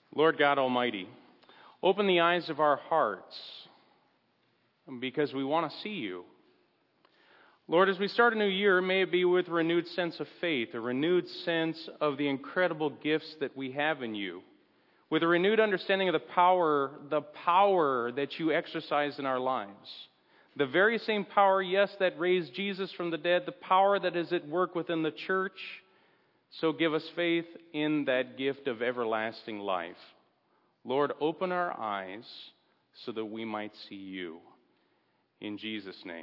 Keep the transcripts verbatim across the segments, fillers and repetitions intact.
Lord God Almighty, open the eyes of our hearts because we want to see you. Lord, as we start a new year, may it be with a renewed sense of faith, a renewed sense of the incredible gifts that we have in you, with a renewed understanding of the power, the power that you exercise in our lives. The very same power, yes, that raised Jesus from the dead, the power that is at work within the church. So give us faith in that gift of everlasting life. Lord, open our eyes so that we might see you. In Jesus' name,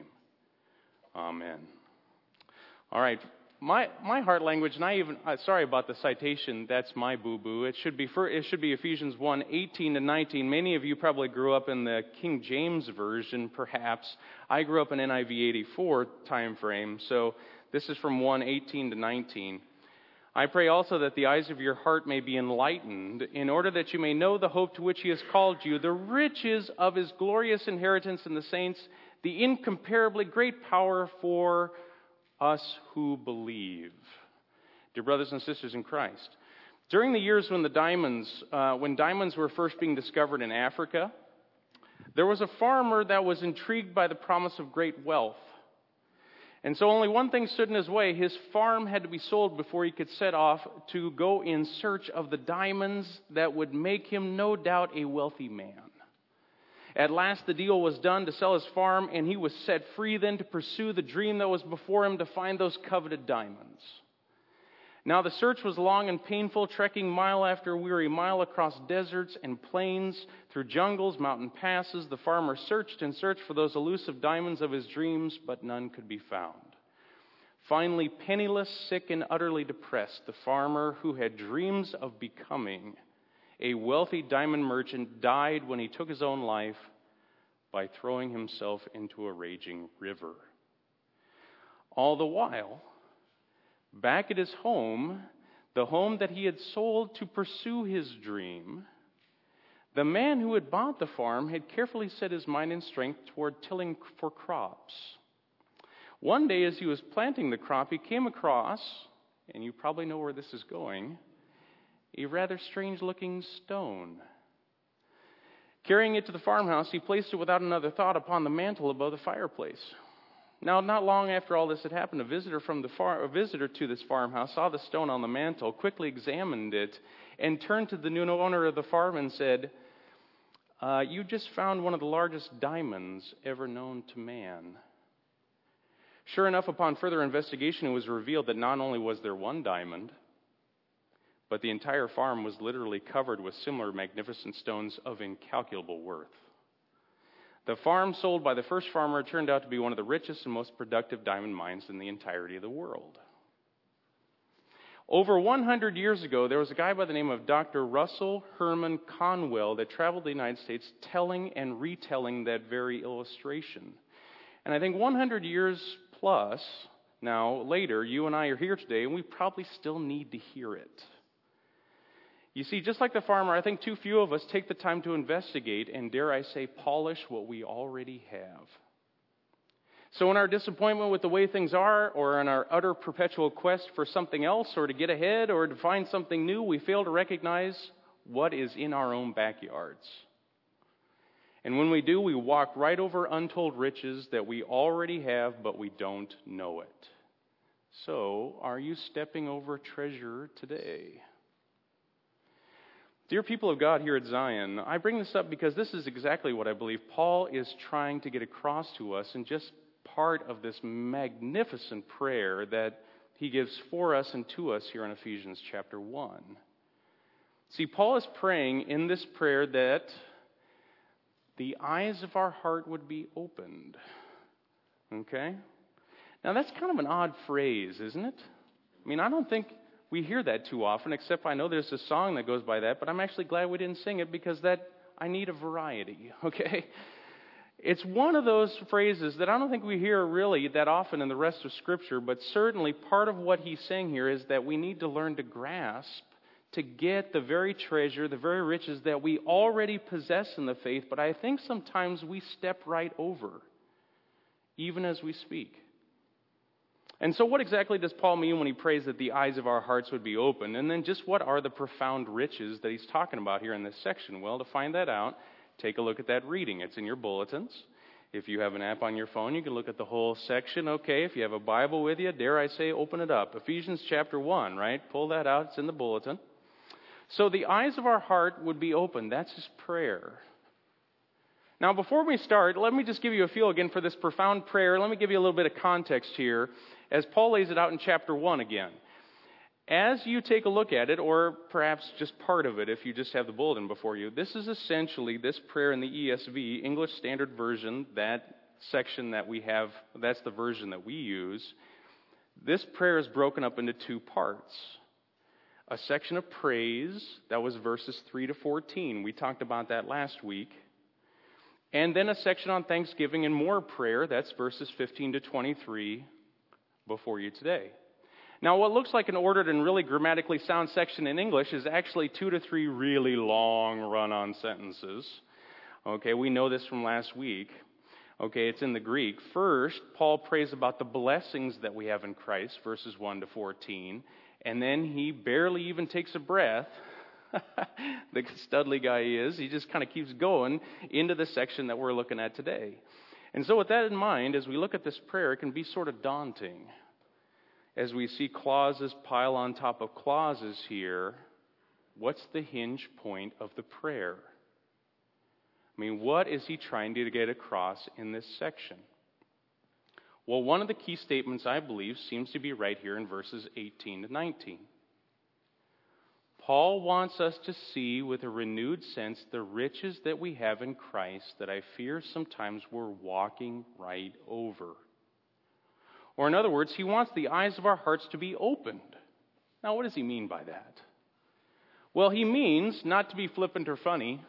amen. All right, my my heart language, and I even uh, sorry about the citation. That's my boo-boo. It should be for, it should be Ephesians one, eighteen to nineteen. Many of you probably grew up in the King James version, perhaps. I grew up in N I V eighty-four time frame, so this is from one, eighteen to nineteen. I pray also that the eyes of your heart may be enlightened, in order that you may know the hope to which he has called you, the riches of his glorious inheritance in the saints, the incomparably great power for us who believe. Dear brothers and sisters in Christ, during the years when the diamonds, uh, when diamonds were first being discovered in Africa, there was a farmer that was intrigued by the promise of great wealth. And so only one thing stood in his way. His farm had to be sold before he could set off to go in search of the diamonds that would make him, no doubt, a wealthy man. At last, the deal was done to sell his farm, and he was set free then to pursue the dream that was before him to find those coveted diamonds. Now, the search was long and painful, trekking mile after weary mile across deserts and plains, through jungles, mountain passes. The farmer searched and searched for those elusive diamonds of his dreams, but none could be found. Finally, penniless, sick, and utterly depressed, the farmer who had dreams of becoming a wealthy diamond merchant died when he took his own life by throwing himself into a raging river. All the while, back at his home, the home that he had sold to pursue his dream, the man who had bought the farm had carefully set his mind and strength toward tilling for crops. One day, as he was planting the crop, he came across, and you probably know where this is going, a rather strange-looking stone. Carrying it to the farmhouse, he placed it without another thought upon the mantel above the fireplace. Now, not long after all this had happened, a visitor from the far, a visitor to this farmhouse saw the stone on the mantel, quickly examined it, and turned to the new owner of the farm and said, uh, "You just found one of the largest diamonds ever known to man." Sure enough, upon further investigation, it was revealed that not only was there one diamond, but the entire farm was literally covered with similar magnificent stones of incalculable worth. The farm sold by the first farmer turned out to be one of the richest and most productive diamond mines in the entirety of the world. Over one hundred years ago, there was a guy by the name of Doctor Russell Herman Conwell that traveled the United States telling and retelling that very illustration. And I think one hundred years plus now later, you and I are here today, and we probably still need to hear it. You see, just like the farmer, I think too few of us take the time to investigate and, dare I say, polish what we already have. So in our disappointment with the way things are, or in our utter perpetual quest for something else, or to get ahead, or to find something new, we fail to recognize what is in our own backyards. And when we do, we walk right over untold riches that we already have, but we don't know it. So, are you stepping over treasure today? Dear people of God here at Zion, I bring this up because this is exactly what I believe Paul is trying to get across to us in just part of this magnificent prayer that he gives for us and to us here in Ephesians chapter one. See, Paul is praying in this prayer that the eyes of our heart would be opened. Okay? Now that's kind of an odd phrase, isn't it? I mean, I don't think we hear that too often, except I know there's a song that goes by that, but I'm actually glad we didn't sing it because that I need a variety, okay? It's one of those phrases that I don't think we hear really that often in the rest of Scripture, but certainly part of what he's saying here is that we need to learn to grasp, to get the very treasure, the very riches that we already possess in the faith, but I think sometimes we step right over, even as we speak. And so what exactly does Paul mean when he prays that the eyes of our hearts would be open? And then just what are the profound riches that he's talking about here in this section? Well, to find that out, take a look at that reading. It's in your bulletins. If you have an app on your phone, you can look at the whole section. Okay, if you have a Bible with you, dare I say, open it up. Ephesians chapter one, right? Pull that out. It's in the bulletin. So the eyes of our heart would be open. That's his prayer. Now, before we start, let me just give you a feel again for this profound prayer. Let me give you a little bit of context here as Paul lays it out in chapter one again. As you take a look at it, or perhaps just part of it if you just have the bulletin before you, this is essentially this prayer in the E S V, English Standard Version, that section that we have, that's the version that we use. This prayer is broken up into two parts. A section of praise, that was verses three to fourteen. We talked about that last week. And then a section on thanksgiving and more prayer, that's verses fifteen to twenty-three before you today. Now, what looks like an ordered and really grammatically sound section in English is actually two to three really long run-on sentences. Okay, we know this from last week. Okay, it's in the Greek. First, Paul prays about the blessings that we have in Christ, verses one to fourteen. And then he barely even takes a breath. The Studley guy is. He just kind of keeps going into the section that we're looking at today. And so with that in mind, as we look at this prayer, it can be sort of daunting. As we see clauses pile on top of clauses here, what's the hinge point of the prayer? I mean, what is he trying to get across in this section? Well, one of the key statements, I believe, seems to be right here in verses eighteen to nineteen. Paul wants us to see with a renewed sense the riches that we have in Christ that I fear sometimes we're walking right over. Or in other words, he wants the eyes of our hearts to be opened. Now, what does he mean by that? Well, he means, not to be flippant or funny,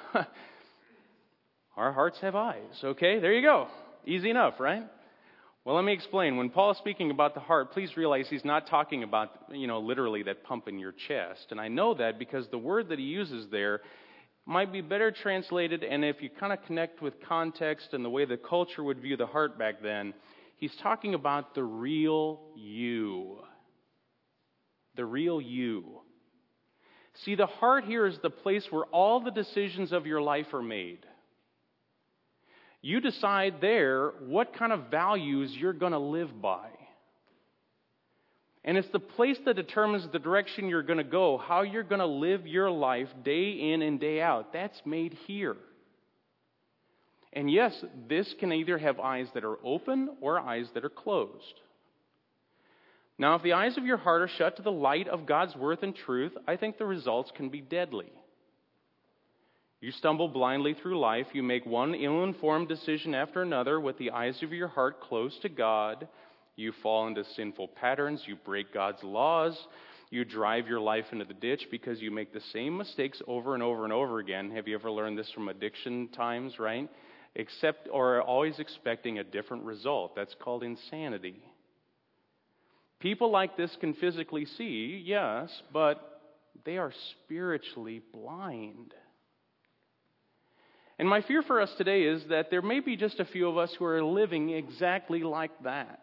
our hearts have eyes. Okay, there you go. Easy enough, right? Well, let me explain. When Paul is speaking about the heart, please realize he's not talking about, you know, literally that pump in your chest. And I know that because the word that he uses there might be better translated, and if you kind of connect with context and the way the culture would view the heart back then, he's talking about the real you. The real you. See, the heart here is the place where all the decisions of your life are made. You decide there what kind of values you're going to live by. And it's the place that determines the direction you're going to go, how you're going to live your life day in and day out. That's made here. And yes, this can either have eyes that are open or eyes that are closed. Now, if the eyes of your heart are shut to the light of God's worth and truth, I think the results can be deadly. You stumble blindly through life. You make one ill-informed decision after another with the eyes of your heart closed to God. You fall into sinful patterns. You break God's laws. You drive your life into the ditch because you make the same mistakes over and over and over again. Have you ever learned this from addiction times, right? Except, or always expecting a different result. That's called insanity. People like this can physically see, yes, but they are spiritually blind. And my fear for us today is that there may be just a few of us who are living exactly like that.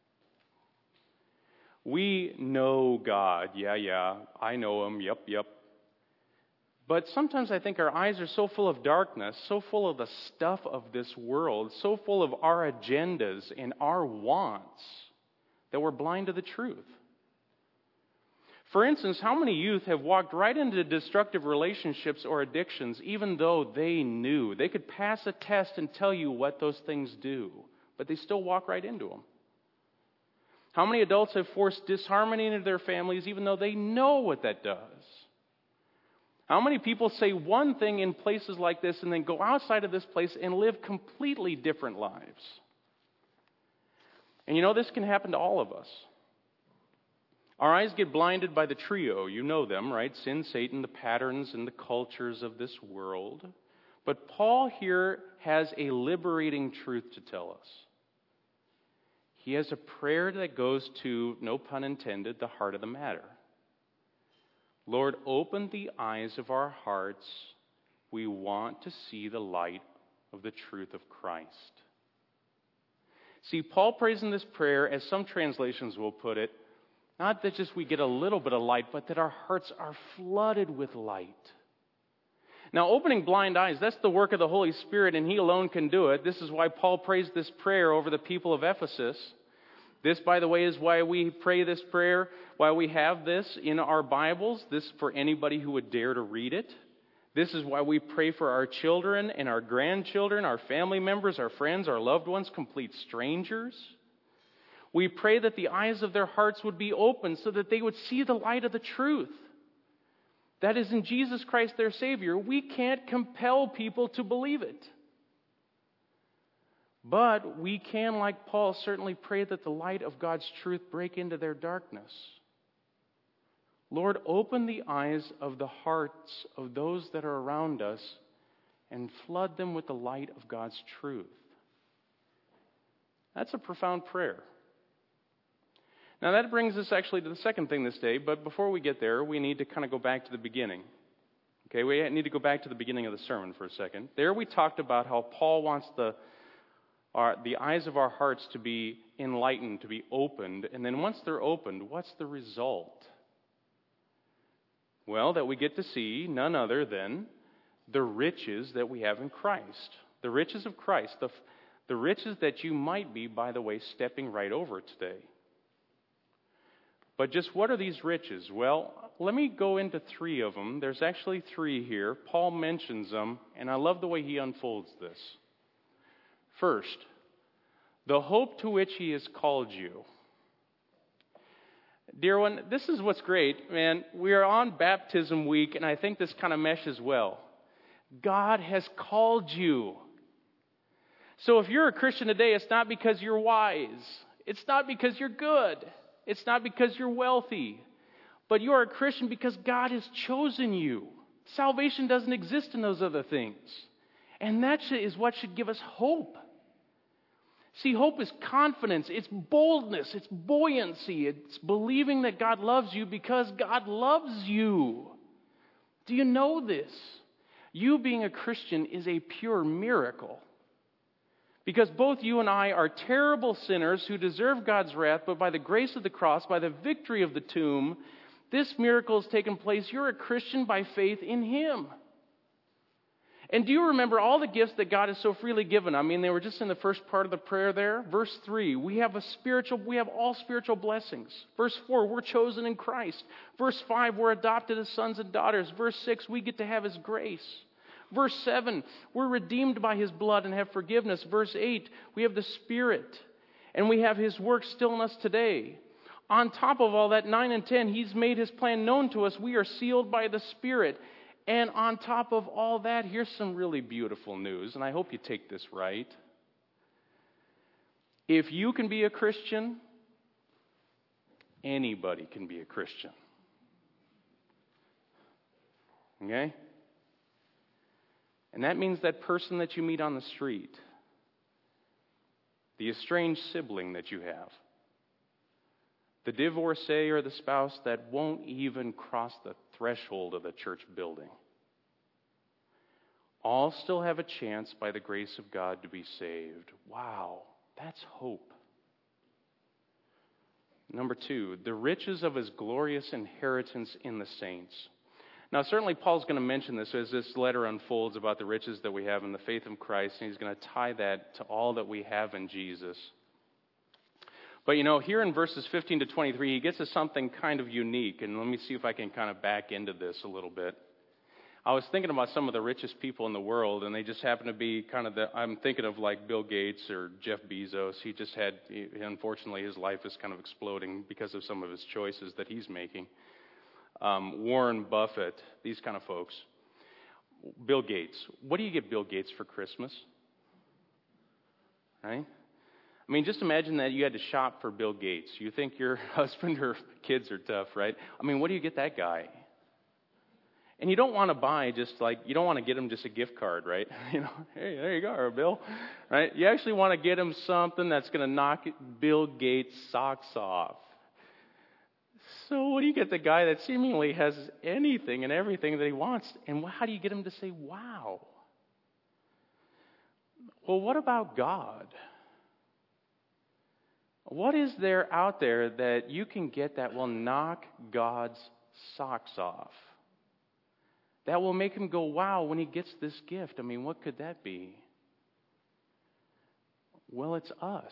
We know God. Yeah, yeah, I know Him. Yep, yep. But sometimes I think our eyes are so full of darkness, so full of the stuff of this world, so full of our agendas and our wants, that we're blind to the truth. For instance, how many youth have walked right into destructive relationships or addictions even though they knew? They could pass a test and tell you what those things do, but they still walk right into them. How many adults have forced disharmony into their families even though they know what that does? How many people say one thing in places like this and then go outside of this place and live completely different lives? And you know, this can happen to all of us. Our eyes get blinded by the trio. You know them, right? Sin, Satan, the patterns, and the cultures of this world. But Paul here has a liberating truth to tell us. He has a prayer that goes to, no pun intended, the heart of the matter. Lord, open the eyes of our hearts. We want to see the light of the truth of Christ. See, Paul prays in this prayer, as some translations will put it, not that just we get a little bit of light, but that our hearts are flooded with light. Now, opening blind eyes, that's the work of the Holy Spirit, and He alone can do it. This is why Paul prays this prayer over the people of Ephesus. This, by the way, is why we pray this prayer, why we have this in our Bibles, this for anybody who would dare to read it. This is why we pray for our children and our grandchildren, our family members, our friends, our loved ones, complete strangers. We pray that the eyes of their hearts would be open so that they would see the light of the truth. That is in Jesus Christ, their Savior. We can't compel people to believe it. But we can, like Paul, certainly pray that the light of God's truth break into their darkness. Lord, open the eyes of the hearts of those that are around us and flood them with the light of God's truth. That's a profound prayer. Now that brings us actually to the second thing this day, but before we get there, we need to kind of go back to the beginning. Okay, we need to go back to the beginning of the sermon for a second. There we talked about how Paul wants the our, the eyes of our hearts to be enlightened, to be opened, and then once they're opened, what's the result? Well, that we get to see none other than the riches that we have in Christ. The riches of Christ. The, the riches that you might be, by the way, stepping right over today. But just what are these riches? Well, let me go into three of them. There's actually three here. Paul mentions them, and I love the way he unfolds this. First, the hope to which he has called you. Dear one, this is what's great, man. We are on baptism week, and I think this kind of meshes well. God has called you. So if you're a Christian today, it's not because you're wise. It's not because you're good. It's not because you're wealthy. But you are a Christian because God has chosen you. Salvation doesn't exist in those other things. And that is what should give us hope. See, hope is confidence, it's boldness, it's buoyancy, it's believing that God loves you because God loves you. Do you know this? You being a Christian is a pure miracle. Because both you and I are terrible sinners who deserve God's wrath, but by the grace of the cross, by the victory of the tomb, this miracle has taken place. You're a Christian by faith in Him. And do you remember all the gifts that God has so freely given? I mean, they were just in the first part of the prayer there. Verse three, we have a spiritual, we have all spiritual blessings. Verse four, we're chosen in Christ. Verse five, we're adopted as sons and daughters. Verse six, we get to have His grace. Verse seven, we're redeemed by His blood and have forgiveness. Verse eight, we have the Spirit and we have His work still in us today. On top of all that, nine and ten, He's made His plan known to us. We are sealed by the Spirit. And on top of all that, here's some really beautiful news, and I hope you take this right. If you can be a Christian, anybody can be a Christian. Okay? And that means that person that you meet on the street, the estranged sibling that you have, the divorcee or the spouse that won't even cross the threshold of the church building, all still have a chance by the grace of God to be saved. Wow, that's hope. Number two, the riches of His glorious inheritance in the saints. Now, certainly Paul's going to mention this as this letter unfolds about the riches that we have in the faith of Christ, and he's going to tie that to all that we have in Jesus. But, you know, here in verses fifteen to twenty-three, he gets to something kind of unique, and let me see if I can kind of back into this a little bit. I was thinking about some of the richest people in the world, and they just happen to be kind of the, I'm thinking of like Bill Gates or Jeff Bezos. He just had, he, unfortunately, his life is kind of exploding because of some of his choices that he's making. Um, Warren Buffett, these kind of folks. Bill Gates. What do you get Bill Gates for Christmas? Right? I mean, just imagine that you had to shop for Bill Gates. You think your husband or kids are tough, right? I mean, what do you get that guy? And you don't want to buy just like, you don't want to get him just a gift card, right? You know, hey, there you go, Bill, right? You actually want to get him something that's going to knock Bill Gates' socks off. So what do you get the guy that seemingly has anything and everything that he wants? And how do you get him to say, wow? Well, what about God? What is there out there that you can get that will knock God's socks off? That will make him go, wow, when he gets this gift. I mean, what could that be? Well, it's us.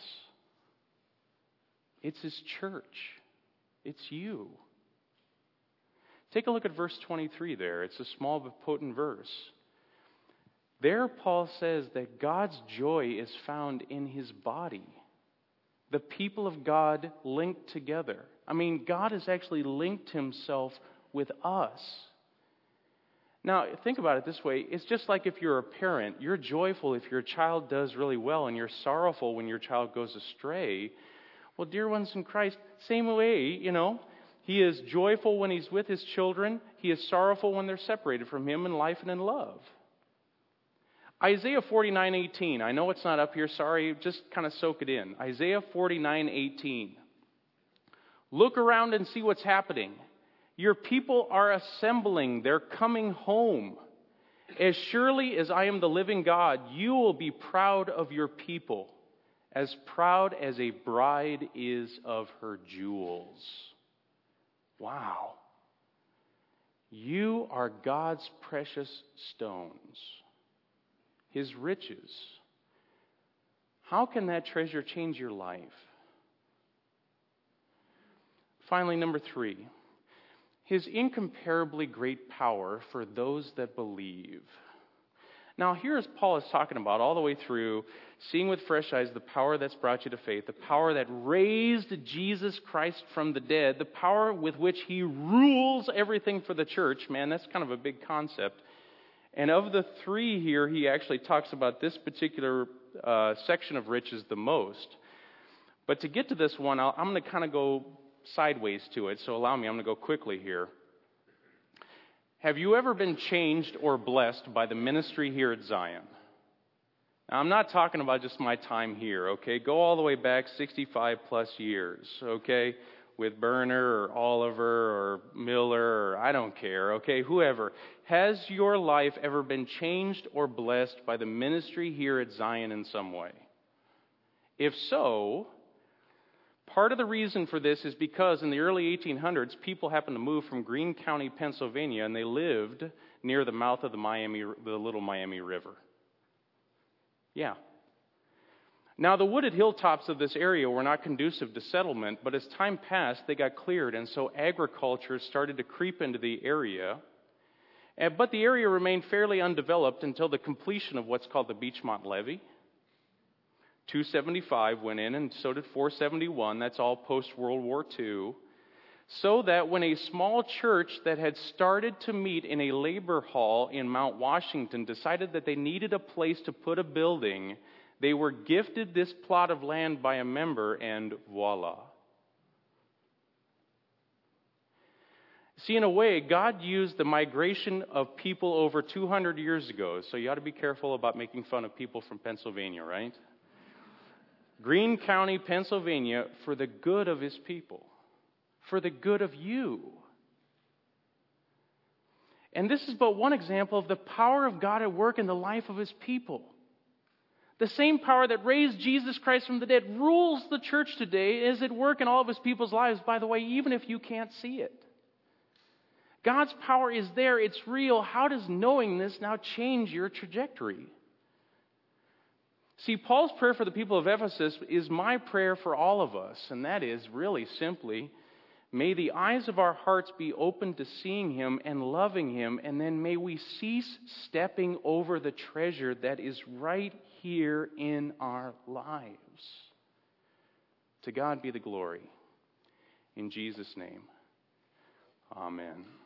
It's his church. It's you. Take a look at verse twenty-three there. It's a small but potent verse. There, Paul says that God's joy is found in his body. The people of God linked together. I mean, God has actually linked himself with us. Now, think about it this way. It's just like if you're a parent, you're joyful if your child does really well, and you're sorrowful when your child goes astray. Well, dear ones in Christ, same way, you know. He is joyful when he's with his children. He is sorrowful when they're separated from him in life and in love. Isaiah forty-nine eighteen. I know it's not up here. Sorry, just kind of soak it in. Isaiah forty-nine eighteen. Look around and see what's happening. Your people are assembling. They're coming home. As surely as I am the living God, you will be proud of your people, as proud as a bride is of her jewels. Wow. You are God's precious stones, his riches. How can that treasure change your life? Finally, number three. His incomparably great power for those that believe. Now, here as Paul is talking about all the way through, seeing with fresh eyes the power that's brought you to faith, the power that raised Jesus Christ from the dead, the power with which he rules everything for the church. Man, that's kind of a big concept. And of the three here, he actually talks about this particular uh, section of riches the most. But to get to this one, I'll, I'm going to kind of go sideways to it, so allow me, I'm going to go quickly here. Have you ever been changed or blessed by the ministry here at Zion? Now, I'm not talking about just my time here, okay? Go all the way back sixty-five plus years, okay? With Berner or Oliver or Miller or I don't care, okay? Whoever. Has your life ever been changed or blessed by the ministry here at Zion in some way? If so, part of the reason for this is because in the early eighteen hundreds, people happened to move from Greene County, Pennsylvania, and they lived near the mouth of the Miami, the Little Miami River. Yeah. Now, the wooded hilltops of this area were not conducive to settlement, but as time passed, they got cleared, and so agriculture started to creep into the area. But the area remained fairly undeveloped until the completion of what's called the Beachmont Levee. two seventy-five went in, and so did four seventy-one. That's all post-World War Two. So that when a small church that had started to meet in a labor hall in Mount Washington decided that they needed a place to put a building, they were gifted this plot of land by a member, and voila. See, in a way, God used the migration of people over two hundred years ago, so you ought to be careful about making fun of people from Pennsylvania, right? Greene County, Pennsylvania, for the good of his people, for the good of you. And this is but one example of the power of God at work in the life of his people. The same power that raised Jesus Christ from the dead rules the church today, is at work in all of his people's lives, by the way, even if you can't see it. God's power is there, it's real. How does knowing this now change your trajectory? See, Paul's prayer for the people of Ephesus is my prayer for all of us, and that is really simply, may the eyes of our hearts be open to seeing him and loving him, and then may we cease stepping over the treasure that is right here in our lives. To God be the glory. In Jesus' name, amen.